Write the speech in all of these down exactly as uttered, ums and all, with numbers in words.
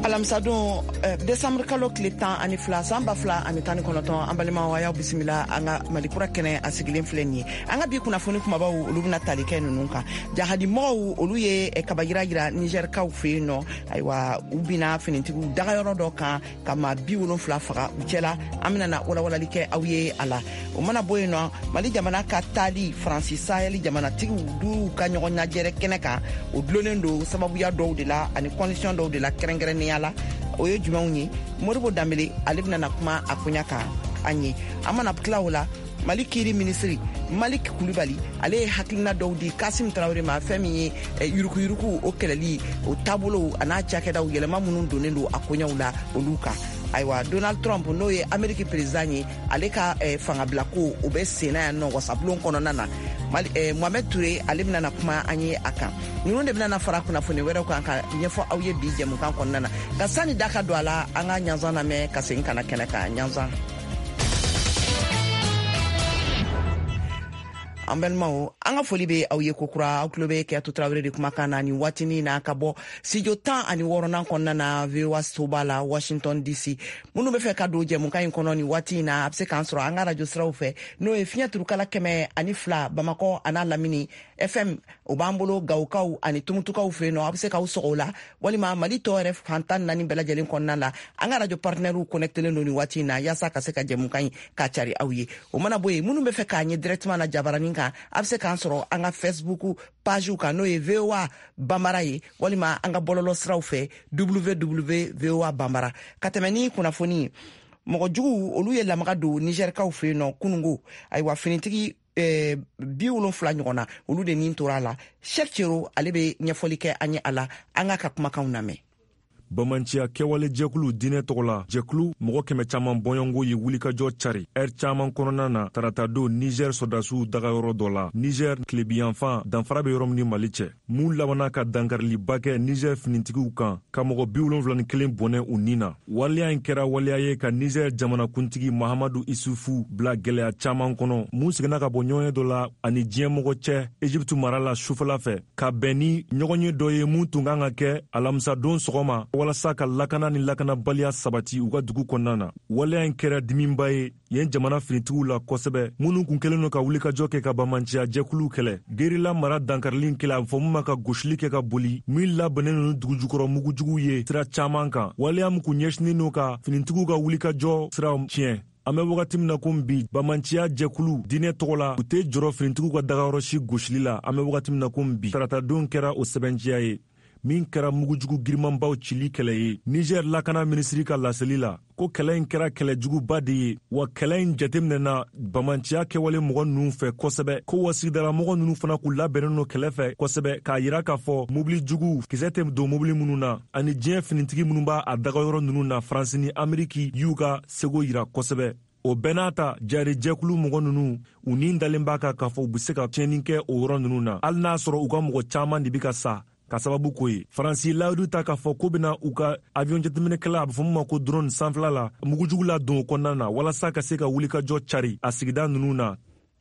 alamsadon décembre kalo tile tan ani fila san ba fila ani tan ni kɔnɔtɔn an balima wa y'aw bisimila an ka malikura kɛnɛ a sigilen filɛ nin ye an ka bi kunnafoni kumabaw olu bɛna tali kɛ ninnu kan jahadimɔgɔw olu ye kabayira yira nigɛrikaw fɛ yen nɔ ayiwa u bina finitigiw dagayɔrɔ dɔ kan ka maa bi wolonfila faga u cɛla an bɛna na walawalali kɛ aw ye a la o mana bɔ yen nɔ mali jamana ka taali faransi sahɛli jamanatigiw duuru ka ɲɔgɔn ɲajɛrɛ kɛnɛ kan o dulonnen don sababuya dɔw de la ani kɔndisiyɔn dɔw de la kɛrɛnkɛrɛnnenya la o ye jumɛnw ye moribo danbele ale bɛna na kuma a koɲa kan an ye an mana tila o la mali kiri minisiri malik kulibali ale ye hakilina dɔw di kasim tarawele ma fɛn min ye yurukuyuruku o kɛlɛli o taabolow a n'a cakɛdaw yɛlɛma minnu donnen don a koɲaw la olu kan ayiwa donald trump n'o ye ameriki perezan ye ale ka eh, fangabila ko o bɛ senna yan nɔ wasabulon kɔnɔna na Mali, eh, mohamed ture ale bɛna na kuma an ye a kan ninnu de bɛna na fara kunnafoni wɛrɛw kan ka ɲɛfɔ aw ye bi jɛmukan kɔnɔna na ka sani da ka don a la an ka ɲanzan lamɛn ka segin ka na kɛnɛ kan ɲanzan an balimaw an ka foli bɛ aw ye kokura aw tulo bɛ kɛtu tarawele de kumakan na ni waatinin na ka bɔ studio tan ani wɔɔrɔnan kɔnɔna na voa soba la washington dc minnu bɛ fɛ ka don jɛmukan in kɔnɔ ni waati in na a bɛ se k'an sɔrɔ an ka radio siraw fɛ n'o ye fiɲɛ turukala kɛmɛ ani fila bamakɔ a n'a lamini fm o b'an bolo gawukaw ani tumutukaw fɛ yen nɔ a bɛ se k'aw sɔgɔ o la walima mali tɔ yɛrɛ fantan naani bɛɛ lajɛlen kɔnɔna la an ka radio partenaires connectelen don ni waati in na yaasa ka se ka jɛmukan in ka cari aw ye o mana bɔ yen minnu bɛ fɛ k'a ɲɛ directement na jabaranin kan a bɛ se k'an sɔrɔ an ka facebook page kan n'o ye voa banbara ye walima an ka bɔlɔlɔ siraw fɛ www voa banbara ka tɛmɛ ni kunnafoni mɔgɔ jugu olu ye lamaga don nigɛrikaw fɛ yen nɔ kunungo ayiwa finitigi eh, bi wolonfila ɲɔgɔn na olu de nin tora a la Sheikh Cero ale bɛ ɲɛfɔli kɛ an ye a la an ka ka kumakanw lamɛn. Bamanciya kɛwale jɛkulu diinɛ tɔgɔ la jɛkulu mɔgɔ kɛmɛ caman bɔɲɔngo ye wulikajɔ cari ɛri caman kɔnɔna na tarata don Niger sɔdasiw dagayɔrɔ dɔ la Niger tilebiyanfan danfara bɛ yɔrɔ min ni Mali cɛ mun labana ka dankariliba kɛ Niger finitigiw kan ka mɔgɔ bi wolonwula ni kelen bɔnɛ u nin na waleya in kɛra waleya ye ka Niger jamanakuntigi Mahamadu Isufu bila gɛlɛya caman kɔnɔ mun seginna ka bɔ ɲɔgɔnye dɔ la ani diɲɛmɔgɔ cɛ Egypte mara la sufɛla fɛ ka bɛn ni ɲɔgɔnye dɔ ye mun tun kan ka kɛ alamisa don sɔgɔma walasa ka lakana ni lakanabaliya sabati u ka dugu kɔnɔna na waleya in kɛra dimiba ye yen jamana finitigiw la kosɛbɛ minnu kun kelen no ka wulikajɔ kɛ ka bamanciya jɛkulu kɛlɛ gerila mara dankarilin kɛlɛ a fɔ mun ma ka gosili kɛ ka boli min labɛnnen no dugu jukɔrɔ mugujugu ye sira caman kan waleya min kun ɲɛsinin no ka finitigiw ka wulikajɔ sira tiɲɛ an bɛ wagati min na ko bi bamanciya jɛkulu diinɛ tɔgɔ la u tɛ jɔrɔ finitigiw ka dagayɔrɔ si gosili la an bɛ wagati min na ko bi taratadon kɛra o sɛbɛnciya ye min kɛra mugujugu girimanbaw cili kɛlɛ ye Niger lakana minisiri ka laseli la ko kɛlɛ in kɛra kɛlɛjuguba de ye wa kɛlɛ in jateminɛna bamanciya kɛwale mɔgɔ ninnu fɛ kosɛbɛ ko wasigidala mɔgɔ ninnu fana k'u labɛnnen no kɛlɛ fɛ kosɛbɛ k'a yira k'a fɔ mobili jugu kisɛ tɛ don mobili minnu na ani diɲɛ finitigi minnu b'a a dagayɔrɔ ninnu na faransi ni ameriki y'u ka sego yira kosɛbɛ o bɛɛ n'a ta jari jɛkulu mɔgɔ ninnu u nin dalen b'a kan k'a fɔ u bɛ se ka tiɲɛni kɛ o yɔrɔ ninnu na hali n'a sɔrɔ u ka mɔgɔ caman de bi ka sa ka sababu ko ye faransi layidu ta k'a fɔ ko bena u ka avion jateminɛkɛla a bɛ fɔ min ma ko drone sanfɛla la mugujugu la don o kɔnɔna na walasa ka se ka wulikajɔ cari a sigida ninnu na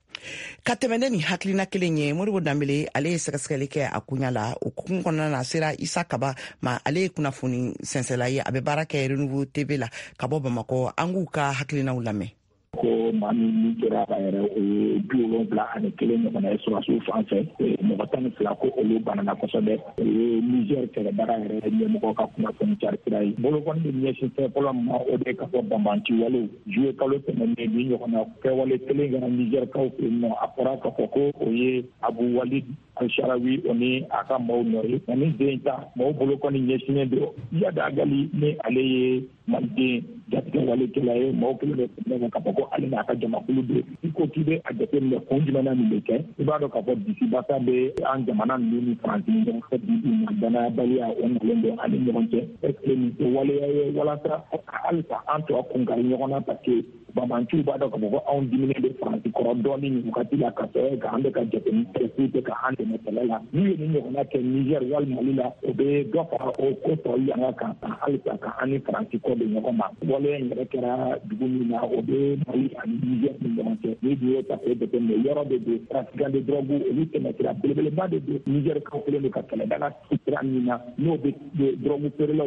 ka tɛmɛ ne ni hakilina kelen ye moribo danbele ale ye sɛgɛsɛgɛli kɛ a kunya la o kun kɔnɔna na sera isa kaba ma ale ye kunnafoni sɛnsɛla ye a bɛ baara kɛ renouveau tv la ka bɔ bamakɔ an k'u ka hakilinaw lamɛn ko maa min kɛra ka yɛrɛ o ye bi wolonwula ani kelen ɲɔgɔnna ye sɔrɔsiw fan fɛ mɔgɔ tan ni fila ko olu banana kosɛbɛ o ye Niger kɛlɛbaga yɛrɛ ɲɛmɔgɔ ka kunnafoni cari sira ye bolokɔni bɛ ɲɛsin fɛn fɔlɔ ma o de ka fɔ banbanci walew juye kalo tɛmɛnen ni ɲɔgɔnna kɛwale kelen kɛra Nigerkaw fɛ yen nɔ a fɔra k'a fɔ ko o ye Abu Walid Al-Sharawi o ni a ka maaw nɔ ye ani den ta maaw bolokɔni ɲɛsinnen don Yada Gali ni ale ye maliden jatigɛ walekɛla ye maaw kelen bɛ tɛmɛ k'a fɔ ko ale n'a ka jamakulu bɛ i ko k'i bɛ a jateminɛ kun jumɛn min bɛ kɛ i b'a dɔn k'a fɔ bisibasa bɛ an jamana ninnu ni faransi ni ɲɔgɔn cɛ bi danayabaliya o nalen don ani ɲɔgɔn cɛ est ce que nin tɛ waleya ye walasa halisa an tɔ kunkari ɲɔgɔn na parce que bamanciw b'a dɔn k'a fɔ ko anw diminen bɛ faransi kɔrɔ dɔɔni nin wagati la ka sɔrɔ k'an bɛ ka jateminɛ kɛ ka an dɛmɛ kɛlɛ la n'u ye nin ɲɔgɔnna kɛ Niger wali Mali la o bɛ dɔ fara o ko tɔ yanga kan halisa ka an ni faransi kɔ don ɲɔgɔn ma waleya in yɛrɛ kɛra dugu min na o bɛ Mali ani Niger ni ɲɔgɔn cɛ ni dun ye ta k'o jateminɛ yɔrɔ de don trafiquant de drogue olu tɛmɛsira belebeleba de don Niger kaw kelen de ka kɛlɛdaga sira min na n'o bɛ drogue feerelaw ni maa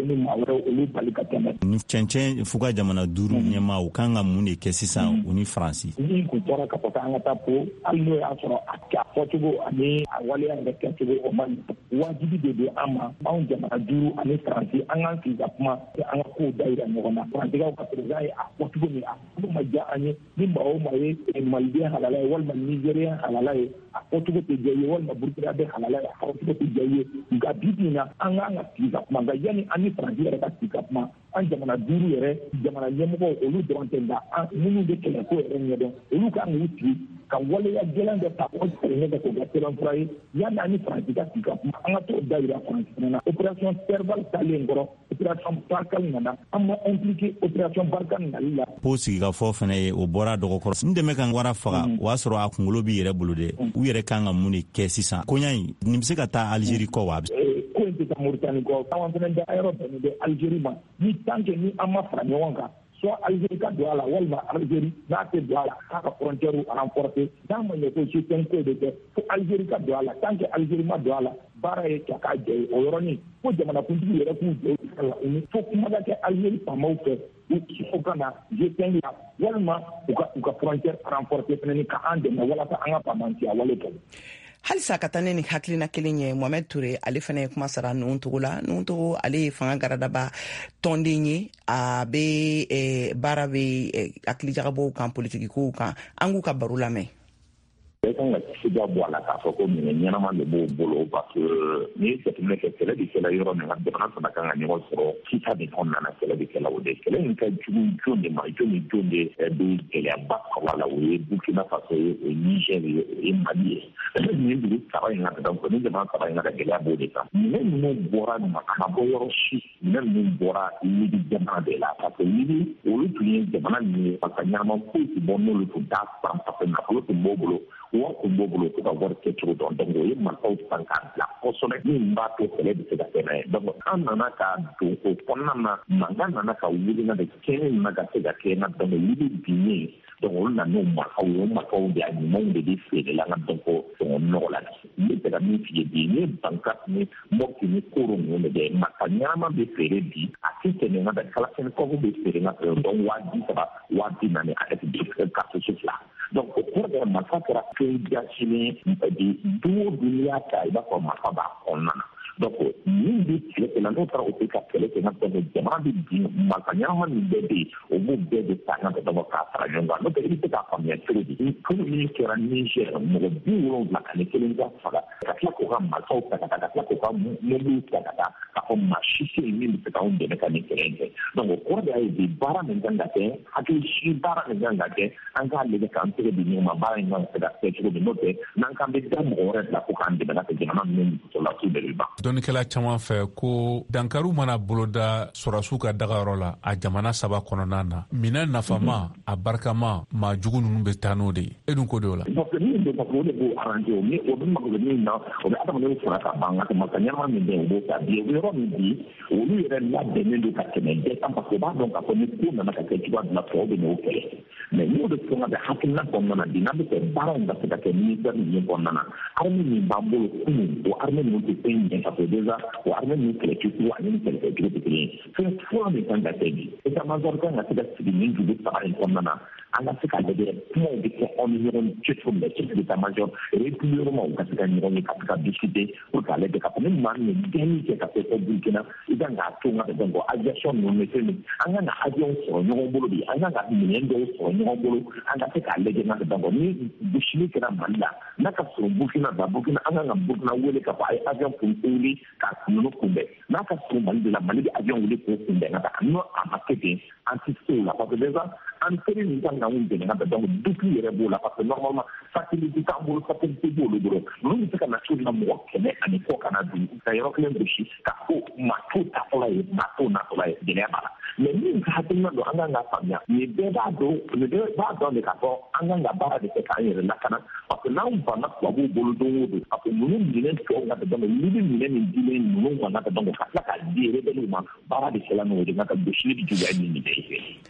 yɛrɛ olu bali ka tɛmɛ. Ni cɛncɛn fuga jamana duuru ɲɛmaa u kan ka mun de kɛ sisan u ni Faransi? Ni kun tɔra ka fɔ k'an ka taa po hali n'o y'a sɔrɔ a fɔcogo ani a waleya yɛrɛ kɛcogo o man wajibi de don an ma anw jamana duuru ani Faransi an k'an sigi ka kuma an ka kow dayira ɲɔgɔn na. Faransigaw ka président ye a fɔ cogo min a ko ma diya an ye ni maa o maa ye Maliden halala ye walima Nigérien halala ye a fɔcogo tɛ diya ye walima Burkinabé halala ye a fɔcogo tɛ diya ye nka bi bi in na an k'an ka sigi ka kuma nka yanni an ni Faransi yɛrɛ ka sigi ka kuma an jamana duuru yɛrɛ jamana ɲɛmɔgɔw olu dɔrɔn tɛ nka an minnu bɛ kɛlɛko yɛrɛ ɲɛdɔn olu kan k'u sigi ka waleya gɛlɛn dɔ ta o sɛnɛ kɛ k'o kɛ sɛbɛnfura ye yanni an ni Faransi ka sigi ka kuma an ka t'o dayira Faransi fana na opération Serval talen kɔrɔ opération Barkhane nana an ma impliqué opération Barkhane nali la. Po sigikafɔ fana ye o bɔra dɔgɔkɔrɔ n dɛmɛ kan wara faga o y'a sɔrɔ a kunkolo b'i yɛrɛ bolo dɛ u yɛrɛ kan ka mun de kɛ sisan koɲa in nin bɛ se ka taa Algérie kɔ wa? Ko in tɛ taa Mauritanie kɔ an fana bɛ yɔrɔ bɛnnen bɛ Algérie ma ni tant que ni an ma fara ɲɔgɔn kan soit Algérie ka don a la walima Algérie n'a tɛ don a la k'a ka frontière renforcer n'a ma ɲɛ ko système ko de kɛ fo Algérie ka don a la tant que Algérie ma don a la baara ye cɛ k'a jɛ o yɔrɔnin fo jamanakuntigi yɛrɛ k'u jɔ u la u fo kuma ka kɛ Algérie faamaw fɛ u ka na G cinq la walima u ka u ka frontière renforcer fana ni k'an dɛmɛ walasa an ka faamasiya wale kɛ. Halisa ka taa ne ni hakilina kelen ye Mohamed Touré ale fana ye kuma sara ninnu togo la ninnu togo ale ye fanga garadaba tɔnden ye a bɛ eh, baara bɛ eh, hakilijagabɔw kan politiki kow kan an k'u ka baro lamɛn. Bɛɛ kan ka sida bɔ a la k'a fɔ ko minɛ ɲɛnama de b'o bolo parce que ni ye jateminɛ kɛ kɛlɛ de kɛla yɔrɔ min na jamana fana kan ka ɲɔgɔn sɔrɔ kita de kɔnɔna na kɛlɛ de kɛla o de kɛlɛ in ka jugu jɔn de ma jɔn ni jɔn de bɛ gɛlɛyaba kɔrɔ la o ye Burkina Faso ye o ye Niger ye o ye Mali ye nin dugu saba in ka donc ni jamana saba in ka gɛlɛya b'o de kan minɛ ninnu bɔra ma a ma bɔ yɔrɔ si minɛ ninnu bɔra Libi jamana de la parce que Libi olu tun ye jamana min ye parce que ɲanama foyi tɛ bɔ n'olu tun t'a san parce que nafolo tun b'o bolo wari tun b'o bolo ko ka wari kɛcogo dɔn donc o ye marifaw san k'a bila kosɛbɛ min b'a to kɛlɛ bɛ se ka tɛmɛ donc an nana ka don o kɔnɔna na mankan nana ka wuli na de kɛnɛ nana ka se ka kɛ na donc Libi binnen donc olu nana n'o marifaw ye o marifaw de a ɲumanw de bɛ feere la an ka dɔn ko nɔgɔ la n bɛ fɛ ka min f'i ye bi ni Bankat ni Mopti ni Koro ninnu de bɛ marifa ɲɛnama bɛ feere bi a tɛ tɛmɛ n ka da Kalashnikov bɛ feere n ka fɛ donc waa bi saba waa bi naani a tɛ tɛmɛ cartouche fila donc o kɔrɔ de marifa kɛra fɛn jasinen de du o du n'i y'a ta i b'a fɔ marifa b'a kɔnɔna na donc min bɛ kɛlɛ kɛ la n'o taara o tɛ ka kɛlɛ kɛ n ka dɔn jamana bɛ bin marifa ɲɛnama min bɛɛ bɛ yen o b'o bɛɛ de ta n ka dɔn k'a fara ɲɔgɔn kan n'o tɛ i bɛ se k'a faamuya cogo di ni kolo min kɛra Niger mɔgɔ bi wolonwula ani kelen ka faga ka tila k'o ka marifaw ta ka taa ka tila k'o ka mobiliw ta ka taa k'a fɔ maa si tɛ yen min bɛ se k'anw dɛmɛ ka nin kɛlɛ in kɛ donc o kɔrɔ de y'a ye bi baara min kan ka kɛ hakilisi baara min kan ka kɛ an k'a lajɛ k'an tɛgɛ di ɲɔgɔn ma baara in kan ka se ka kɛ cogo min n'o tɛ n'an k'an bɛ da mɔgɔ wɛrɛ bila ko k'an dɛmɛ ka kɛ jamana ninnu sɔrɔlasiw de bɛ ban. Dɔnnikɛla caman fɛ ko Dankariw mana boloda sɔrɔsiw ka dagayɔrɔ la a jamana saba kɔnɔna na minɛn nafama a barikama maa jugu ninnu bɛ taa n'o de ye e dun ko de o la. parce que min bɛ parce que o de b'o arrangé o ni o bɛ mago bɛ min na o bɛ adamadenw fara ka ban ka tɛmɛ ka ɲɛnama min bɛ yen o b'o ta bi o bɛ yɔrɔ min bi olu yɛrɛ labɛnnen don ka tɛmɛ bɛɛ kan parce que o b'a dɔn k'a fɔ ni ko nana ka kɛ cogoya dɔ la tɔw bɛ n'o kɛlɛ mais n'o de sɔn ka bɛn hakilina kɔnɔna na bi n'a bɛ fɛ baara in ka se ka kɛ ministère min kɔnɔna na armée min b'an bolo kunun o armée ninnu tɛ fɛn ɲɛ parce que déjà o armée ninnu kɛlɛcogo ani ni kɛlɛkɛcogo tɛ kelen ye fɛn fɔlɔ min kan ka kɛ bi état major kan ka se ka sigi nin dugu saba in kɔnɔna na an ka se ka lajɛ kumaw bɛ kɛ aw ni ɲɔgɔn cɛ cogo min na chef d'état major régulièrement ka se ka ɲɔgɔn ye ka se ka discuter pour k'a lajɛ k'a fɔ ni maa min ye gɛnni kɛ ka se fɔ Burkina i kan k'a to n ka dɔn ko aviation ninnu bɛ fɛn min an kan ka avion sɔrɔ ɲɔgɔn bolo bi an kan ka minɛn dɔw sɔrɔ ɲɔgɔn bolo an ka se k'a lajɛ n ka dɔn ko ni gosili kɛra Mali la n'a ka sɔrɔ Burkina da Burkina an kan ka Burkina wele k'a fɔ a ye avion kun wuli k'a ninnu kunbɛn n'a ka sɔrɔ Mali de la Mali bɛ avion wuli k'o kunbɛn nka n'o a ma kɛ ten an tɛ se o la parce que déjà an teri min kan k'anw dɛmɛ ka donc depuis yɛrɛ b'o la parce que normalement facilité t'an bolo facilité b'olu bolo ninnu bɛ se ka na cogo min na mɔgɔ kɛmɛ ani kɔ kana bin ka yɔrɔ kelen gosi ka fɔ maa t'o tatɔla ye maa t'o natɔla ye gɛlɛya b'a la mais min ka hakilina don an kan k'a faamuya nin bɛɛ b'a dɔn nin bɛɛ b'a dɔn de k'a fɔ an kan ka baara de kɛ k'an yɛrɛ lakana parce que n'anw banna tubabuw bolo don o don parce que ninnu minɛn tɔw ka donc Libi minɛn min dilen ninnu kan ka donc ka tila k'a di rebelles ma baara de kɛla n'o de ka gosili bɛ juguya ni nin bɛɛ ye.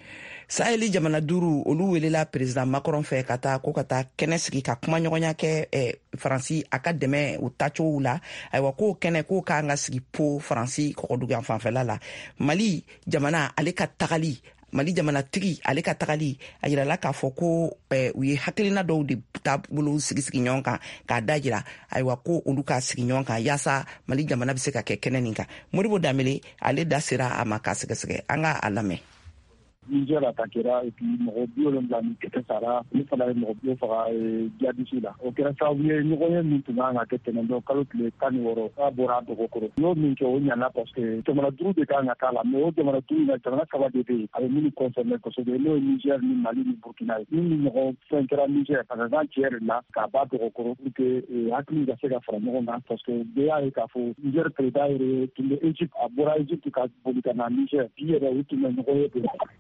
saheli jamana duru olu welela president Macron fɛ ka taa ko ka taa kɛnɛ sigi ka kuma ɲɔgɔnya kɛ eh, Faransi a ka dɛmɛ u tacogo la ayiwa ko kɛnɛ ko k'an ka sigi po Faransi kɔkɔdugan fanfɛla la Mali jamana ale ka tagali Mali jamana tigi ale ka tagali a yirala k'a fɔ ko eh, u ye hakilina dɔw de taabolo sigi sigi ɲɔgɔn kan k'a da jira ayiwa ko olu ka sigi ɲɔgɔn kan yaasa Mali jamana bɛ se ka kɛ kɛnɛ nin kan Modibo Dambele ale da sera a ma k'a sɛgɛsɛgɛ an ka a lamɛn. Niger attaquera et puis mɔgɔ bi wolonwula ni kɛtɛ sara ni fana ye mɔgɔ bi faga jadisi la o kɛra sababu ye ɲɔgɔn ye min tun kan ka kɛ tɛnɛndon kalo tile tan ni wɔɔrɔ k'a bɔra dɔgɔkɔrɔ n'o min kɛ o ɲana parce que jamana duuru de kan ka k'a la mais o jamana duuru na jamana saba de bɛ yen a bɛ minnu concerné kosɛbɛ n'o ye Niger ni Mali ni Burkina ye ni ɲɔgɔn fɛn kɛra Niger par exemple tiɲɛ de la k'a ba dɔgɔkɔrɔ pour que hakili ka se ka fara ɲɔgɔn kan parce que bɛɛ y'a ye k'a fɔ Niger président yɛrɛ tun bɛ Egypte a bɔra Egypte ka boli ka na Niger bi yɛrɛ u tun bɛ ɲɔgɔn ye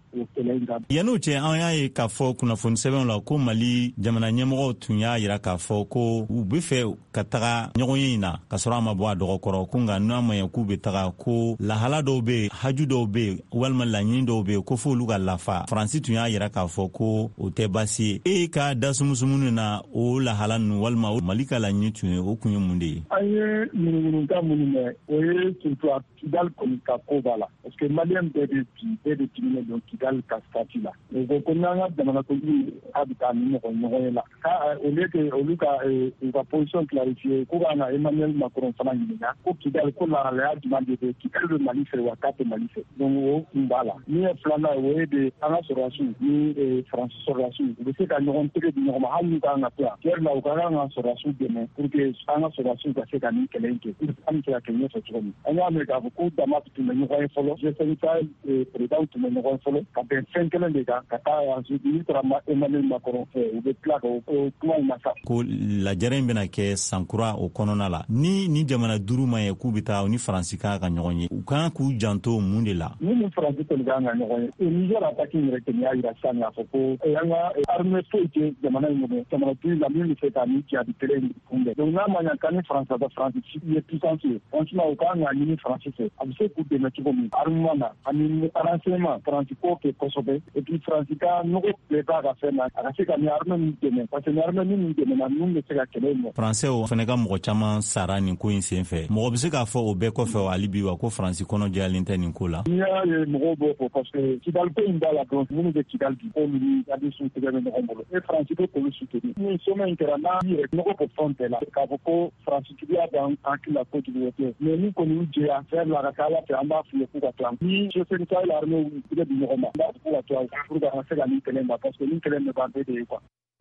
yan'o cɛ an y'a ye k'a fɔ kunnafoni sɛbɛnw la ko Mali jamana ɲɛmɔgɔw tun y'a yira k'a fɔ ko u bɛ fɛ ka taga ɲɔgɔn ye in na ka sɔrɔ a ma bɔ a dɔgɔkɔrɔ ko nka n'a ma ɲɛ k'u bɛ taga ko lahala dɔw bɛ yen haju dɔw bɛ yen walima laɲini dɔw bɛ yen ko f'olu ka lafa Faransi tun y'a yira k'a fɔ ko o tɛ baasi ye e ka da sumusumu na o lahala ninnu walima Mali ka laɲini tun ye o kun ye mun de ye. An ye ɲininka minnu mɛn o ye surtout Kidal kɔni ka ko b'a la parce que Maliyɛn bɛɛ de bi bɛɛ de diminen don Kidal ka statut la o ko ko n'an ka jamanakuntigi a bɛ taa ni ɲɔgɔn ɲɔgɔn ye la ka au lieu que olu ka u ka position clarifier ko ka na Emmanuel Macron fana ɲininka ko Kidal ko lahalaya jumɛn de bɛ Kidal bɛ Mali fɛ wa k'a tɛ Mali fɛ donc o kun b'a la min ye filanan ye o ye de an ka sɔrɔdasiw ni Faransi sɔrɔdasiw u bɛ se ka ɲɔgɔn tɛgɛ di ɲɔgɔn ma hali n'u kan ka to yan tiɲɛ la u ka kan ka sɔrɔdasiw dɛmɛ pour que an ka sɔrɔdasiw ka se ka nin kɛlɛ in kɛ pour que an bɛ se ka kɛ ɲɛfɛ cogo min an y'a mɛn k'a fɔ ko dama tun bɛ ɲɔgɔn ye fɔlɔ G cinq Sahel président tun bɛ ɲɔgɔn ye fɔlɔ ka bɛn fɛn kelen de kan ka taa ensuite n'i taara Emmanuel Macron fɛ u bɛ tila ka o kuma in nasa ko lajɛrɛ in bɛna kɛ sankura o kɔnɔna la ni ni jamana duuru ma ye k'u bɛ taa ni Faransi ka ka ɲɔgɔn ye u kan k'u janto mun de la ni ni Faransi kɔni kan ka ɲɔgɔn ye Niger attaque yɛrɛ kɔni y'a yira sisan k'a fɔ ko an ka armée foyi tɛ jamana in kɔnɔ jamana duuru la min bɛ se ka ni jihadi kɛlɛ in kunbɛn donc n'a ma ɲɛ k'an ni Faransi ka Faransi ye puissance ye franchement u kan ka ɲini Faransi fɛ a bɛ se k'u dɛmɛ cogo min armement na ani renseignement Faransi ko kɛ kosɛbɛ et puis Faransi ka nɔgɔ bɛɛ b'a ka fɛn na a ka se ka ni armée min dɛmɛ parce que ni armée min dɛmɛna ninnu bɛ se ka kɛlɛ in mɔ. Faransɛw fana ka mɔgɔ caman sara nin ko in sen fɛ mɔgɔ bɛ se k'a fɔ o bɛɛ kɔfɛ hali bi wa ko Faransi kɔnɔ jɛyalen tɛ nin ko la. N'i y'a ye mɔgɔw b'o fɔ parce que Kidal ko in b'a la dɔrɔn minnu bɛ Kidal bi k'olu ni Adisiw tɛgɛ bɛ ɲɔgɔn bolo et Faransi bɛ k'olu soutenir ni sommet in kɛra n'a yɛrɛ nɔgɔ bɛ fɛn bɛɛ la k'a fɔ ko Faransi tigiya b'an hakili la kojugu o tɛ mais ni kɔni y'u jɛya fɛn la ka kɛ Ala fɛ an b'a f'u ye k'u ka to an ni G cinq Sahel armée tɛgɛ di ɲɔgɔn ma an b'a fɔ k'u ka to an pour que an ka se ka nin kɛlɛ in ban parce que nin kɛlɛ in bɛ ban bɛɛ de ye quoi.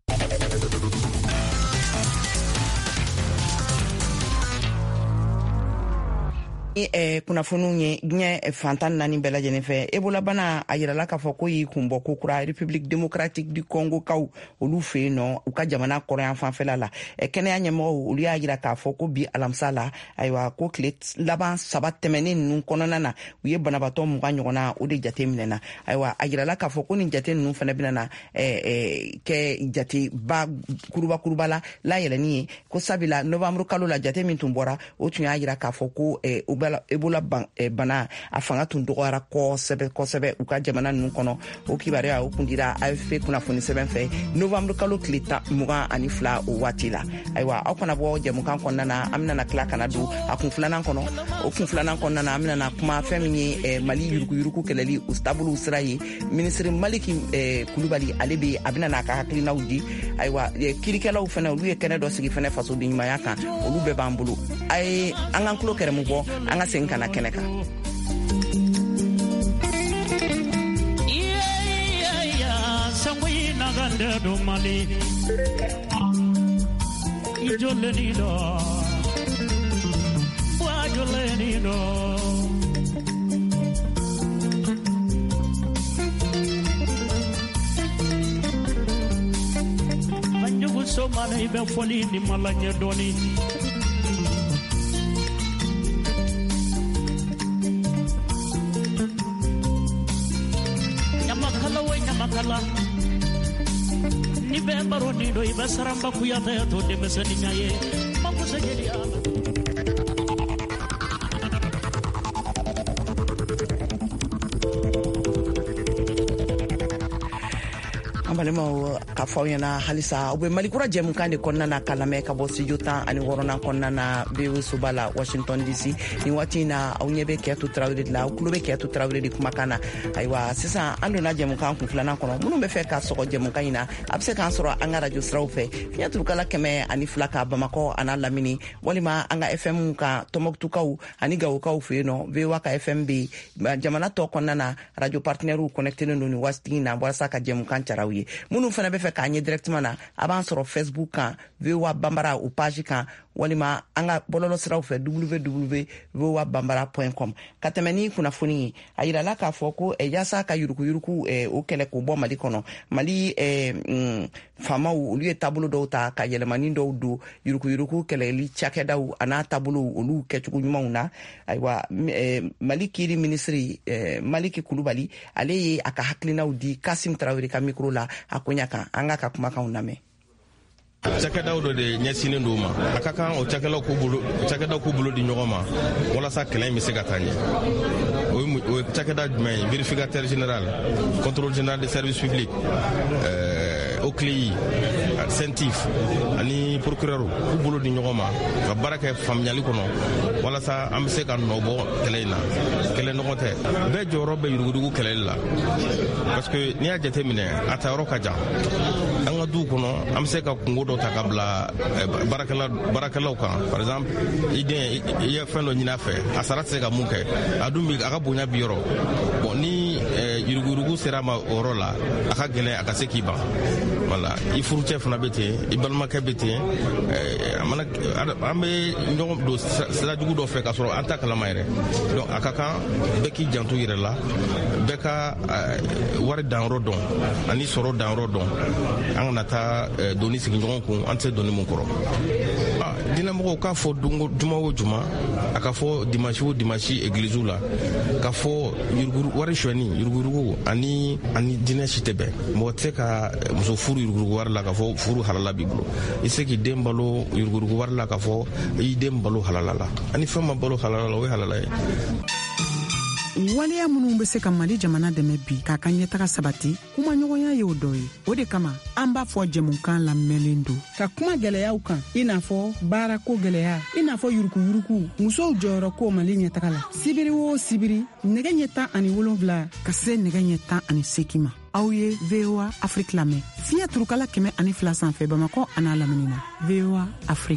Eh, kunnafoniw ye diɲɛ fantan naani bɛɛ lajɛlen fɛ ebolabana a yirala k'a fɔ ko y'i kunbɔ ko kura République démocratique du Congo kaw olu fɛ yen nɔ u ka jamana kɔrɔyan fanfɛla la eh, kɛnɛya ɲɛmɔgɔw olu y'a yira k'a fɔ ko bi alamisa la ayiwa ko tile laban saba tɛmɛnen ninnu kɔnɔna na u ye banabatɔ mugan ɲɔgɔnna o de jate minɛna ayiwa a yirala k'a fɔ ko nin jate ninnu fana bɛna na eh, eh, kɛ jate ba kuruba kuruba la layɛlɛni ye ko sabila novembre kalo la jate min tun bɔra o tun y'a yira k'a fɔ ko eh, u Ebola bana a fanga tun dɔgɔyara kosɛbɛ kosɛbɛ u ka jamana ninnu kɔnɔ o kibaruya o kun dira A F P kunnafoni sɛbɛn fɛ novembre kalo tile tan mugan ani fila o waati la ayiwa aw kana bɔ jɛmukan kɔnɔna na an bɛna tila kana don a kun filanan kɔnɔ o kun filanan kɔnɔna na an bɛna kuma fɛn min ye eh, Mali yuruguyurugu kɛlɛli u taabolow sira ye ministre Maliki eh, Kulubali ale bɛ a bɛna n'a ka hakilinaw di ayiwa eh, kirikɛlaw fana olu ye kɛnɛ dɔ sigi fana fasoden ɲumanya kan olu bɛɛ b'an bolo a ye an k'an tulo kɛrɛmu bɔ an ka segin kana kɛnɛ kan. So many be foli ni malanya doni nyamakala we nyamakala ni be baroni do iba saramba kuyata to de mesani nyaye makusa jeli ala an balimaw ka fɔ aw ɲɛna halisa u bɛ malikura jɛmukan de kɔnɔna na ka lamɛn ka bɔ studio tan ani wɔɔrɔnan kɔnɔna na B O soba la Washington D C nin waati in na aw ɲɛ bɛ Kiyatu Tarawele de la aw tulo bɛ Kiyatu Tarawele de kumakan na ayiwa sisan an donna jɛmukan kun filanan kɔnɔ minnu bɛ fɛ ka sɔgɔ jɛmukan in na a bɛ se k'an sɔrɔ an ka radio siraw fɛ fiɲɛturukala kɛmɛ ani fila ka Bamakɔ a n'a Lamini walima an ka F M ka Tɔnbɔkutukaw ani Gawokaw fɛ yen nɔ V O A ka F M bɛ jamana tɔ kɔnɔna na radio partenaires connectelen don nin waati in na walasa ka jɛmukan caraw ye minnu fana bɛ fɛ k'an ye directement na a b'an sɔrɔ Facebook kan V O A Bambara o page kan walima an ka bɔlɔlɔ siraw fɛ w w w point v o a bambara point com ka tɛmɛ ni kunnafoni ye a yirala k'a fɔ ko yaasa ka yurukuyuruku o kɛlɛ k'o bɔ Mali kɔnɔ Mali faamaw olu ye taabolo dɔw ta ka yɛlɛmani dɔw don yurukuyuruku kɛlɛli cakɛdaw a n'a taabolo olu kɛcogo ɲumanw na ayiwa Mali kiiri minisiri Maliki Kulubali ale ye a ka hakilinaw di Kasim Tarawele ka micro la a koɲa kan an ka ka kumakanw lamɛn. Cakɛdaw dɔ de ɲɛsinnen don ma a ka kan o cakɛdaw k'u bolo cakɛdaw k'u bolo di ɲɔgɔn ma walasa kɛlɛ in bɛ se ka taa ɲɛ o ye cakɛda jumɛn ye vérificateur général contrôle général des services publics O C L I CENTIF ani procureur k'u bolo di ɲɔgɔn ma ka baara kɛ faamuyali kɔnɔ walasa an bɛ se ka nɔ bɔ kɛlɛ in na kɛlɛ nɔgɔ tɛ bɛɛ jɔyɔrɔ bɛ yurugudugu kɛlɛli la parce que n'i y'a jateminɛ a tayɔrɔ ka jan an ka duw kɔnɔ an bɛ se ka kungo dɔ ta ka bila baarakɛlaw kan par exemple i den i ye fɛn dɔ ɲini a fɛ a sara tɛ se ka mun kɛ a dun a ka bonya bi yɔrɔ bon ni yuruguyurugu sera ma o yɔrɔ la a ka gɛlɛn a ka se k'i ban voilà i furucɛ fana bɛ ten i balimakɛ bɛ ten an bɛ ɲɔgɔn don sira jugu dɔ fɛ k'a sɔrɔ an ta kalama yɛrɛ donc a ka kan bɛɛ k'i janto yɛrɛ la bɛɛ ka wari danyɔrɔ dɔn ani sɔrɔ danyɔrɔ dɔn an kana taa doni sigi ɲɔgɔn kun an tɛ se doni mun kɔrɔ diinɛmɔgɔw k'a fɔ juma o juma a ka fɔ dimanche o dimanche église la k'a fɔ wari suɲɛni yuruguyurugu ani ani diinɛ si tɛ bɛn mɔgɔ tɛ se ka muso furu yuruguyurugu wari la k'a fɔ furu halala b'i bolo i se k'i den balo yuruguyurugu wari la k'a fɔ i den balo halala la ani fɛn ma balo halala la o ye halala ye. waleya minnu bɛ se ka Mali jamana dɛmɛ bi k'a ka ɲɛtaga sabati kuma ɲɔgɔnya ye o dɔ ye o de kama an b'a fɔ jɛmukan lamɛnlen don ka kuma gɛlɛyaw kan i n'a fɔ baarako gɛlɛya i n'a fɔ yurukuyuruku musow jɔyɔrɔ ko Mali ɲɛtaga la sibiri o sibiri nɛgɛ ɲɛ tan ani wolonwula ka se nɛgɛ ɲɛ tan ani seegin ma aw ye V O A Afrique lamɛn fiɲɛ turukala kɛmɛ ani fila sanfɛ Bamakɔ a n'a Lamini na V O A Afrique.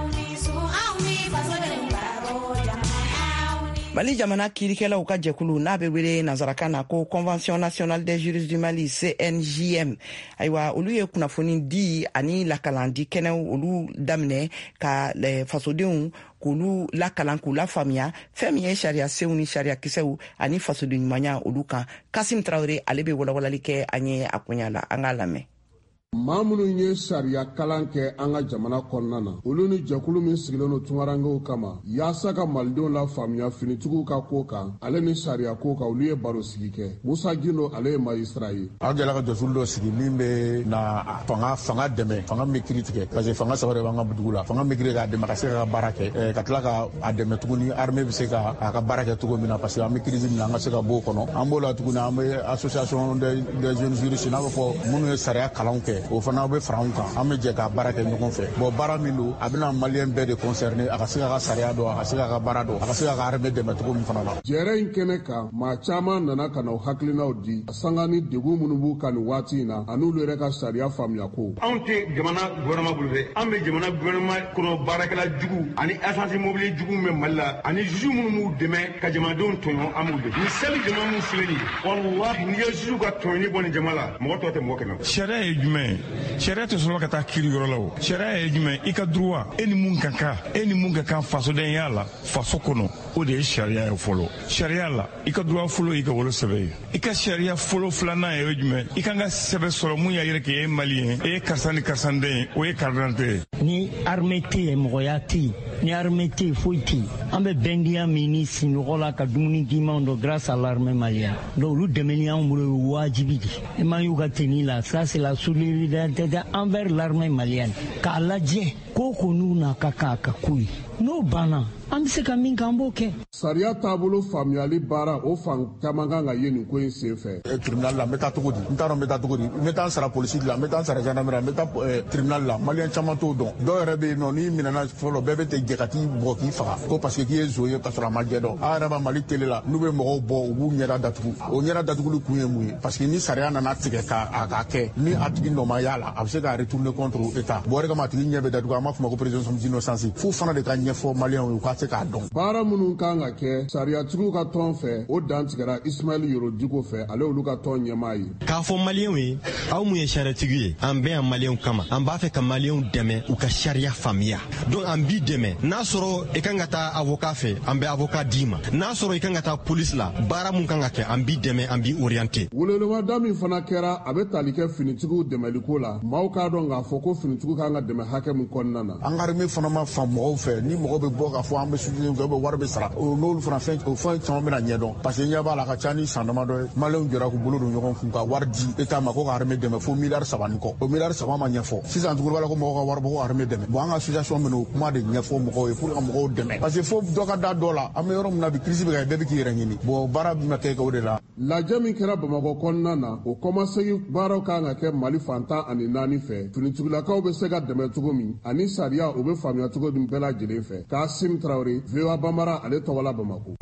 Mali jamana kiirikɛlaw ka jɛkulu n'a bɛ wele nazarakan na ko Convention nationale des juristes du Mali C N J M ayiwa olu ye kunnafoni di ani lakalandi kɛnɛw olu daminɛ ka fasodenw k'olu lakalan k'u lafaamuya fɛn min ye sariya senw ni sariya kisɛw ani fasoden ɲumanya olu kan Kasim Tarawele ale bɛ walawalali kɛ an ye a koɲa la an k'a lamɛn. maa minnu ye sariya kalan kɛ an ka jamana kɔnɔna na olu ni jɛkulu min sigilen don tungarankew kama yaasa ka malidenw la faamuya finitigiw ka ko kan ale ni sariya ko kan olu ye baro sigi kɛ Musa Gindo ale ye magistrat ye. an jɛla ka jɛkulu dɔ sigi min bɛ na fanga fanga dɛmɛ fanga min kiiri tigɛ parce que fanga saba de b'an ka dugu la fanga min kiiri k'a dɛmɛ ka se ka baara kɛ ka tila ka a dɛmɛ tuguni armée bɛ se ka a ka baara kɛ cogo min na parce que an bɛ crise min na an ka se ka bɔ o kɔnɔ an b'o la tuguni an bɛ association des jeunes juristes n'a bɛ fɔ minnu ye sariya kalanw kɛ o fana bɛ fara an kan an bɛ jɛ ka baara kɛ ɲɔgɔn fɛ bon baara min don a bɛna maliyɛn bɛɛ de concerné a ka se ka ka sariya dɔn a ka se ka ka baara dɔn a ka se ka ka armée dɛmɛ cogo min fana la. jɛrɛ in kɛnɛ kan maa caman nana ka na o hakilinaw di a sanga ni degun minnu b'u kan nin waati in na ani olu yɛrɛ ka sariya faamuya ko. anw tɛ jamana gouvernement bolo dɛ an bɛ jamana gouvernement kɔnɔ baarakɛla jugu ani agence mobile jugu bɛ Mali la ani juge minnu b'u dɛmɛ ka jamanadenw tɔɲɔ an b'u de. ni seli jama min filɛ nin ye walahi n'i ye juge ka tɔɲɔni bɔ nin jama la mɔgɔ tɔ tɛ mɔgɔ kɛmɛ. sariya ye jumɛn ye sariya tɛ sɔrɔ ka taa kiiri yɔrɔ la o sariya ye jumɛn i ka droit e ni mun ka kan e ni mun ka kan fasodenya la faso kɔnɔ o de ye sariya ye fɔlɔ sariya la i ka droit fɔlɔ i ka wolo sɛbɛ ye i ka sariya fɔlɔ filanan ye o jumɛn i kan ka sɛbɛ sɔrɔ mun y'a yɛrɛ k'e ye maliyɛn e ye karisa ni karisa den ye o ye karidante ye. ni armée tɛ yen mɔgɔya tɛ yen ni armée tɛ yen foyi tɛ yen an bɛ bɛndiya min ni sinɔgɔ la ka dumuni gimanw dɔn grâce à l'armée malienne donc olu dɛmɛli y'anw bolo ye wajibi de e man y'u ka tenue la ça c'est la solidarité envers l'armée malienne k'a lajɛ ko ko n'u na ka ka ka kuyi n'o banna an bɛ se ka min k'an b'o kɛ. Sariya taabolo faamuyali baara o fan caman kan ka ye nin ko in sen fɛ. Tribunal la n bɛ taa cogo di n t'a dɔn n bɛ taa cogo di n bɛ taa n sara polisi la n bɛ taa n sara gendarmerie n bɛ taa tribunal la maliyɛn caman t'o dɔn dɔw yɛrɛ bɛ yen nɔ n'i minɛna fɔlɔ bɛɛ bɛ jɛ ka t'i bugɔ k'i faga ko parce que k'i ye zo ye ka sɔrɔ a ma jɛ dɔn a yɛrɛ b'a Mali télé la n'u bɛ mɔgɔw bɔ u b'u ɲɛda datugu o ɲɛda datuguli kun ye mun ye parce que ni sariya nana tigɛ k'a k'a kɛ ni a tigi nɔ ma y'a la a bɛ se ka retourner contre état bon o de kama a tigi ɲɛ bɛ datugu an b'a fɔ ma ko présomption d'innocence f'u fana de ka ɲɛfɔ maliyɛnw ye u ka se k'a dɔn. Baara minnu kan ka kɛ sariyatigiw ka tɔn fɛ o dan tigɛra Ismaël Yoro Diko fɛ ale olu ka tɔn ɲɛmaa ye. K'a fɔ maliyɛnw ye aw mun ye sariyatigi ye an bɛ yan maliyɛnw kama an b'a fɛ ka maliyɛnw dɛmɛ u ka sariya faamuya donc an b'i dɛmɛ n'a sɔrɔ i kan ka taa avocat fɛ an bɛ avocat d'i ma n'a sɔrɔ i kan ka taa police la baara mun kan ka kɛ an b'i dɛmɛ an b'i orienter. Weleweleda min fana kɛra a bɛ tali kɛ finitigiw dɛmɛliko la maaw k'a dɔn k'a fɔ ko finitigiw kan ka dɛmɛ hakɛ min kɔnɔna na. An ka armée fana ma fan mɔgɔw fɛ ni mɔgɔ bɛ bɔ k'a fɔ an bɛ soutien kɛ bɛ wari bɛ sara o n'olu fana fɛn o fɛn caman bɛna ɲɛdɔn parce que ɲɛ b'a la ka ca ni san damadɔ ye maliyɛnw jɔra k'u bolo don ɲɔgɔn kun ka wari di état ma ko ka armée dɛmɛ fo miliyari saba ni kɔ o miliyari saba ma ɲɛfɔ sisan tuguni b'a la ko mɔgɔw ka wari bɔ ko armée dɛmɛ bon an ka association bɛ n'o kuma de ɲɛfɔ mɔgɔw ye pour ka mɔgɔw dɛmɛ parce que fo dɔ ka da dɔ la an bɛ yɔrɔ min na bi crise bɛ ka bɛɛ bɛ k'i yɛrɛ ɲini bon baara bɛ kɛ o de la. Lajɛ min kɛra Bamakɔ kɔnɔna na o kɔmasegin baaraw kan ka kɛ Mali fantan ani naani fɛ finitigilakaw bɛ se ka dɛmɛ cogo min ani sariya o bɛ faamuya cogo min bɛɛ lajɛlen fɛ Kasim Traoré V O A Bambara ale tɔgɔla Bamakɔ.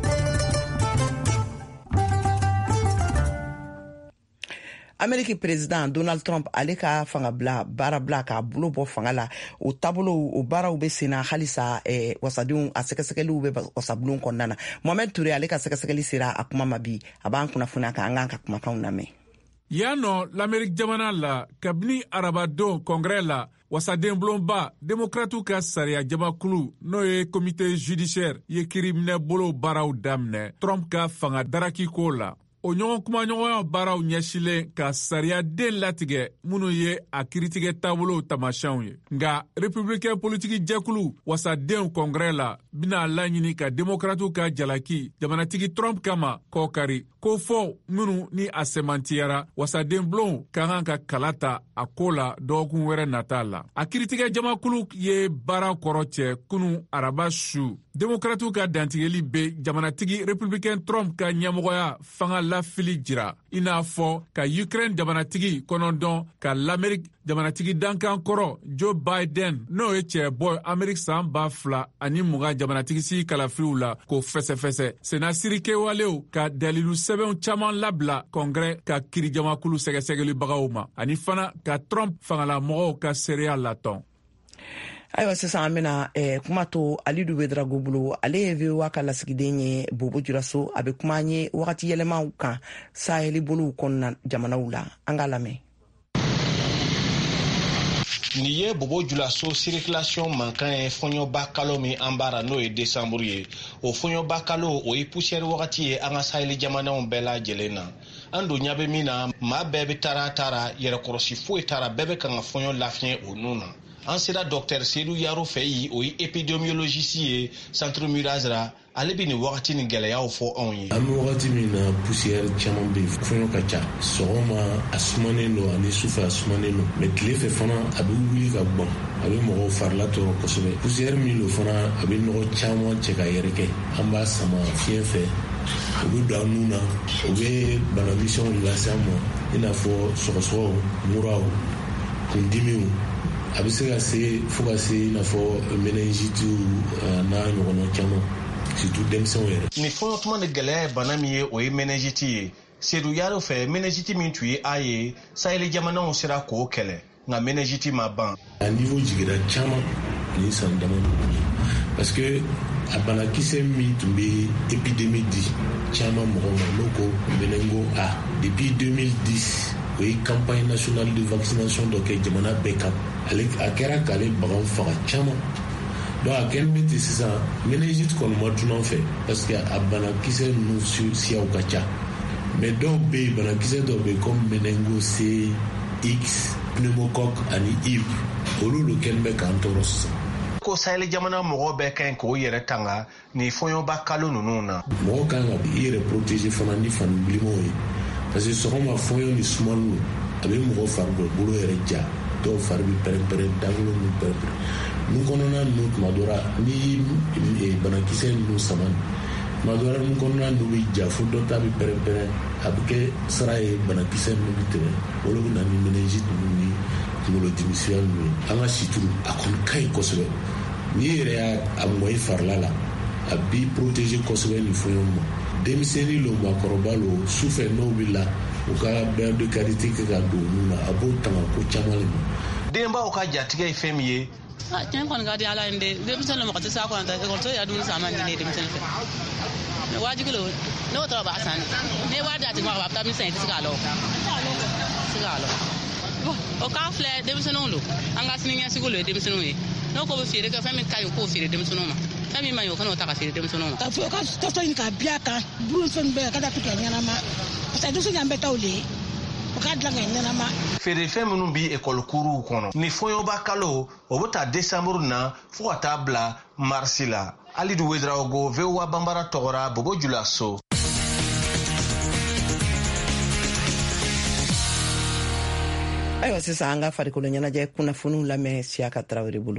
Ameriki président Donald Trump ale ka fanga bila baara bila k'a bolo bɔ fanga la o taabolo o baaraw bɛ sen na halisa eh, wasadenw a sɛgɛsɛgɛliw bɛ wasabulon kɔnɔna na Mohamed Touré ale ka sɛgɛsɛgɛli sera a kuma ma bi a b'an kunnafoniya kan an k'an ka kumakanw lamɛn. Yan nɔ l'Amérique jamana la kabini arabadon congrès la wasaden bulonba démocratiw ka sariya jamakulu n'o ye comité judiciaire ye kiiriminɛ bolo baaraw daminɛ Trump ka fanga daraki ko la o ɲɔgɔn kuma ɲɔgɔnya baaraw ɲɛsilen ka sariya den latigɛ minnu ye a kiiritigɛ taabolow tamasiyɛnw ye nka républicain politiki jɛkulu wasadenw congrès la bina laɲini ka démocratiw ka jalaki jamanatigi Trump kama kɔkari ko fɔ minnu ni a sɛmantiyara wasaden bulon ka kan ka kala ta a ko la dɔgɔkun wɛrɛ nata la a kiiritigɛ jamakulu ye baara kɔrɔ cɛ kunu araba su démocratiw ka dantigɛli be jamanatigi républicain Trump ka ɲɛmɔgɔya fanga lafili jira i n'a fɔ ka Ukraine jamanatigi kɔnɔdɔn ka l'Amérique jamanatigi dankan kɔrɔ Joe Biden n'o ye cɛ bɔ Amérique san ba fila ani mugan jamanatigi si kalafiliw la k'o fɛsɛfɛsɛ Sénat siri kɛwalew ka dalilu sɛbɛnw caman labila congrès ka kiirijamakulu sɛgɛsɛgɛlibagaw ma ani fana ka Trump fangalamɔgɔw ka seereya latɔn. Ayiwa sisan an bɛna eh, kuma to Alidu Bedrago bolo ale ye V O A ka lasigiden ye Bobo Julaso a bɛ kuma an ye wagati yɛlɛmaw kan Saheli bolow kɔnɔna jamanaw la an k'a lamɛn. Ni ye Bobo Julaso circulation mankan ye fɔɲɔba kalo min an bara n'o ye décembre ye o fɔɲɔba kalo o ye poussière wagati ye an ka Saheli jamanaw bɛɛ lajɛlen na an don ɲa bɛ min na maa bɛɛ bɛ tara tara yɛrɛkɔrɔsi foyi tara bɛɛ bɛ kan ka fɔɲɔ lafiɲɛ o nun na an sera docteur Seydou Yaro fɛ yi o ye épidémiologiste ye centre Mirazra ale bɛ nin wagati ni gɛlɛyaw fɔ anw ye. An bɛ wagati min na poussière caman bɛ yen fɔɲɔ ka ca sɔgɔma a sumanen don ani sufɛ a sumanen don mɛ tile fɛ fana a bɛ wuli ka bɔn a bɛ mɔgɔw farila tɔɔrɔ kosɛbɛ poussière min don fana a bɛ nɔgɔ caman cɛ ka yɛrɛkɛ an b'a sama fiɲɛ fɛ o bɛ don an nun na o bɛ banamisɛnw lase an ma i n'a fɔ sɔgɔsɔgɔw muraw kundimiw a bɛ se ka se fo ka se i n'a fɔ méningite n'a ɲɔgɔnna caman surtout denmisɛnw yɛrɛ. Ni fɔɲɔ tuma ni gɛlɛya ye bana min ye o ye méningite ye Seydou Yaro fɛ méningite min tun ye a ye Saheli jamanaw sera k'o kɛlɛ nka méningite ma ban. A niveau jigira caman ni san dama ye parce que a banakisɛ min tun bɛ épidémie di caman mɔgɔ ma n'o ko meningo A depuis deux mille dix o ye campagne nationale de vaccination dɔ kɛ jamana bɛɛ kan ale a kɛra k'ale bagan faga caman donc a kɛlen bɛ ten sisan méningite kɔni ma dunan fɛ parce que a banakisɛ ninnu siyaw ka ca mais dɔw bɛ yen banakisɛ dɔw bɛ yen comme meningo C, X, pneumocoque ani I V olu de kɛlen bɛ k'an tɔɔrɔ sisan. Ko Saheli jamana mɔgɔw bɛɛ ka ɲi k'o yɛrɛ tanga ni fɔɲɔba kalo ninnu na. Mɔgɔ kan ka i yɛrɛ protéger fana ni fani bilimaw ye parce que sɔgɔma fɔɲɔ ni sumani a bɛ mɔgɔ farikolo bolo yɛrɛ ja dɔw fari bi pɛrɛn-pɛrɛn dagolo nu pɛrɛn-pɛrɛn nu kɔnɔna nu tuma dɔ la ni banakisɛ nu sama tuma dɔ la nu kɔnɔna nu bi ja fo dɔ ta bi pɛrɛn-pɛrɛn a bi kɛ sira ye banakisɛ nu bi tɛmɛ olu bi na ni meningite nu ni kunkolodimi sira nu ye an ka situru a kɔni ka ɲi kosɛbɛ n'i yɛrɛ y'a mɔ i farila la a b'i protéger kosɛbɛ nin fɛnw ma denmisɛnnin lo maakɔrɔba lo sufɛ n'o bi la u ka bain de qualité kɛ ka don nun na a b'o tanga ko caman le ma denbaw ka jatigɛ ye fɛn min ye tiɲɛ kɔni ka di ala ye dɛ denmisɛn lo mɔgɔ tɛ s'a kɔnɔ ekɔliso yɛrɛ dumuni san man di ne ye denmisɛn fɛ mɛ wajibi lo n'o tɔrɔ b'a san ne b'a di a tigi ma a bɛ taa min san i tɛ se k'a lɔ se k'a lɔ o k'a filɛ denmisɛnninw lo an ka sini ɲɛsigi lo ye denmisɛnninw ye n'o ko bɛ feere kɛ fɛn min ka ɲi k'o feere denmisɛnninw ma fɛn min man ɲi o kana o ta ka feere denmisɛnninw ma. ka fɔ ka tɔtɔ ɲini k'a bila kan buru fɛn bɛɛ ka taa tigɛ ɲɛnama parce que denmisɛnnin an bɛ taa o le o k'a dilan ka ɲɛnama. feerefɛn minnu bi ekɔlikuruw kɔnɔ ni fɔɲɔba kalo o bɛ taa desanburu na fo ka taa bila marisi la. Alidu Wedraogo, V O A Bambara Tɔgɔra, Bobo Julaso. Ayiwa sisan an ka farikolo ɲɛnajɛ kunnafoniw lamɛn Siyaka Tarawele bolo.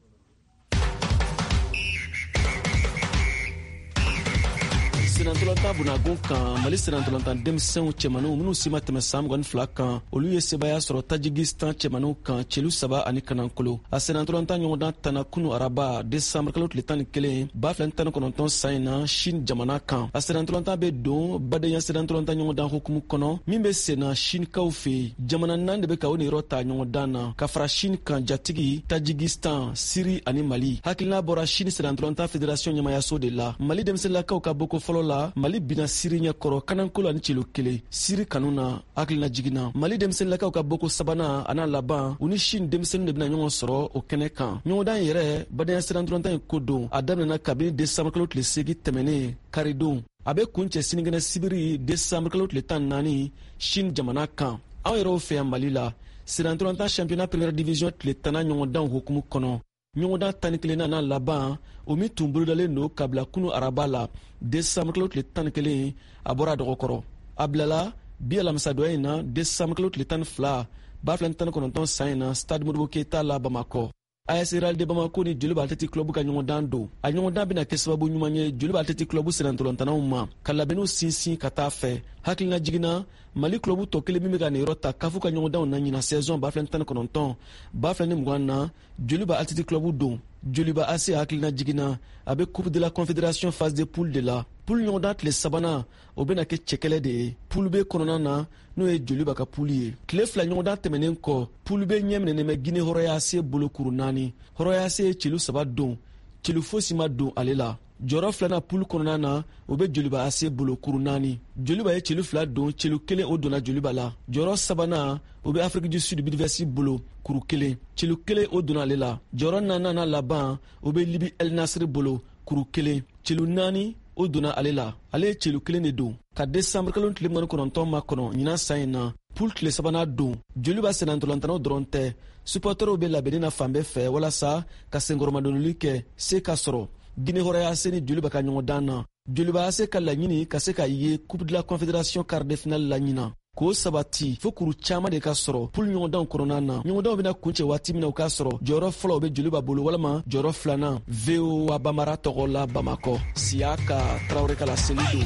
Senatolanta Bunagon kan Mali senatolanta denmisɛnw cɛmaninw minnu si ma tɛmɛ san mugan ni fila kan olu ye sebaya sɔrɔ Tajikistan cɛmaninw kan celu saba ani kanankolo. A senatolanta ɲɔgɔndan tana kunu araba desanburu kalo tile tan ni kelen ba fila ni tan ni kɔnɔntɔn san in na Chine jamana kan. A senatolanta bɛ don badenya senatolanta ɲɔgɔndan hukumu kɔnɔ min bɛ senna Chinekaw fɛ yen. Jamana naani de bɛ ka o niyɔrɔ ta ɲɔgɔndan na ka fara Chine kan jatigi Tajikistan, Siri ani Mali. Hakilina bɔra Chine senatolanta fédération ɲɛmayaso de la. Mali denmisɛnninlakaw ka bɔ ko fɔlɔ la Mali bina Siri ɲɛkɔrɔ kanankolo ani celu kelen Siri kanu na hakilina jiginna. Mali denmisɛnninlakaw ka boko sabanan ana laban u ni Chine denmisɛnninw de bena ɲɔgɔn sɔrɔ o kɛnɛ kan. ɲɔgɔndan yɛrɛ badenya senatolanta ye ko don a daminɛna kabini desanburu kalo tile seegin tɛmɛnen karidon a bɛ kun cɛ sinikɛnɛ sibiri desanburu kalo tile tan naani Chine jamana kan. Anw yɛrɛw fɛ yan Mali la senatolanta championnat première division tile tanna ɲɔgɔndan hukumu kɔnɔ ɲɔgɔndan tan ni kelen n'a laban o min tun bolodalen don ka bila kunu araba la desanburu kalo tile tan ni kelen a bɔra a dɔgɔkɔrɔ a bilala bi alamisadonya in na desanburu kalo tile tan ni fila ba fila ni tan ni kɔnɔntɔn san in na stade Modibo Keita la Bamakɔ. A S Real de Bamako ni Joliba Athletic Club ka ɲɔgɔndan don a ɲɔgɔndan bɛna kɛ sababu ɲuman ye Joliba Athletic Club senatolantanaw ma ka labɛnniw sinsin ka taa fɛ. Hakilina jiginna Mali club tɔ kelen min bɛ ka nin yɔrɔ ta kafu ka ɲɔgɔndanw na ɲina saison ba fila ni tan ni kɔnɔntɔn ba fila ni mugan na Joliba Athletic Club don. Joliba A C hakilina jiginna a bɛ Coupe de la Confédération phase de poule de la. Poule ɲɔgɔndan tile sabanan o bɛna kɛ cɛkɛlɛ de ye. Poule B kɔnɔna na n'o ye Joliba ka poule ye. Tile fila ɲɔgɔndan tɛmɛnen kɔ poule B ɲɛminɛnen bɛ Guinée Hɔrɔnya A C bolo kuru naani. Hɔrɔnya A C ye celu saba don celu fosi ma don ale la. Jɔyɔrɔ filanan poule kɔnɔna na o bɛ Joliba A C bolo kuru naani. Joliba ye celu fila don celu kelen o donna Joliba la. Jɔyɔrɔ sabanan o bɛ Afrique du Sud B D V S bolo kuru kelen celu kelen o donna ale la. Jɔyɔrɔ naaninan laban o bɛ Libi El Nasri bolo kuru kelen celu naani o donna ale la. Ale ye celu kelen de don ka desanburu kalo tile mugan ni kɔnɔntɔn ma kɔnɔ ɲinan san in na poule tile sabanan don. Joliba senatolantanaw dɔrɔn tɛ supporters bɛ labɛnni na fan bɛɛ fɛ walasa ka senkɔrɔmadonoli kɛ se ka sɔrɔ Guinée Hɔrɔnya A C ni Joliba ka ɲɔgɔndan na. Joliba A C ka laɲini ka se ka ye Coupe de la Confédération quart de finale la ɲina k'o sabati fo kuru caman de ka sɔrɔ poule ɲɔgɔndanw kɔnɔna na. ɲɔgɔndanw bɛna kuncɛ waati min na u k'a sɔrɔ jɔyɔrɔ fɔlɔ bɛ Joliba bolo walama jɔyɔrɔ filanan. V O A Bambara tɔgɔ la Bamakɔ Siyaka Tarawele ka laseli don.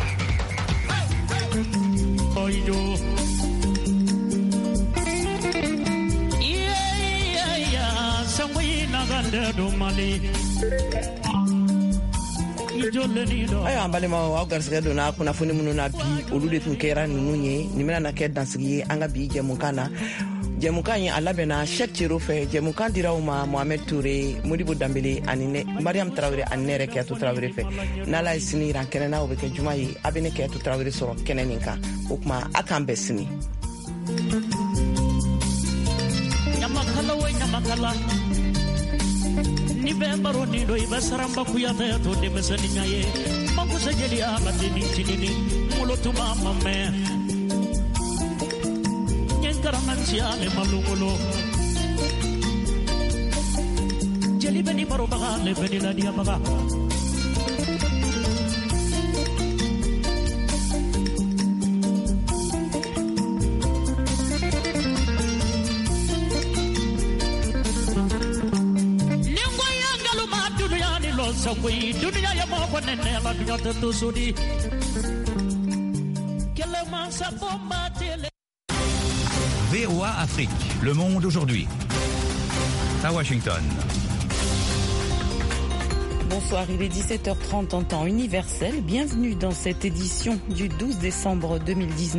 Ayiwa an balimaw aw garisɛgɛ donna kunnafoni minnu na bi olu de tun kɛra ninnu ye nin bɛna kɛ dansigi ye an ka bi jɛmukan na. Jɛmukan ye a labɛnna Cheick Thierno fɛ jɛmukan dira u ma Mohamed Toure, Modibo Dambele ani ne Mariam Tarawele ani ne yɛrɛ Kɛyatu Tarawele fɛ. N'Ala ye sini jiran kɛnɛ na o bɛ kɛ juma ye a bɛ ne Kɛyatu Tarawele sɔrɔ kɛnɛ nin kan o tuma a k'an bɛn sini. Nyamakala wo nyamakala ni bɛ baro ni do i bɛ saramba kuyata ya to denmisɛnninya ye makusa jeli ala deni tinini molo tuma ma mɛn nye garanti ale malungolo jeli bɛ ni baro baga le bɛ ni la dia baga koy dunya ya mo ko nene la dunya to sodi kele man sa bomba tele. V O A Afrique, le monde aujourd'hui. À Washington. Bonsoir, il est dix-sept heures trente en temps universel. Bienvenue dans cette édition du douze décembre deux mille dix-neuf.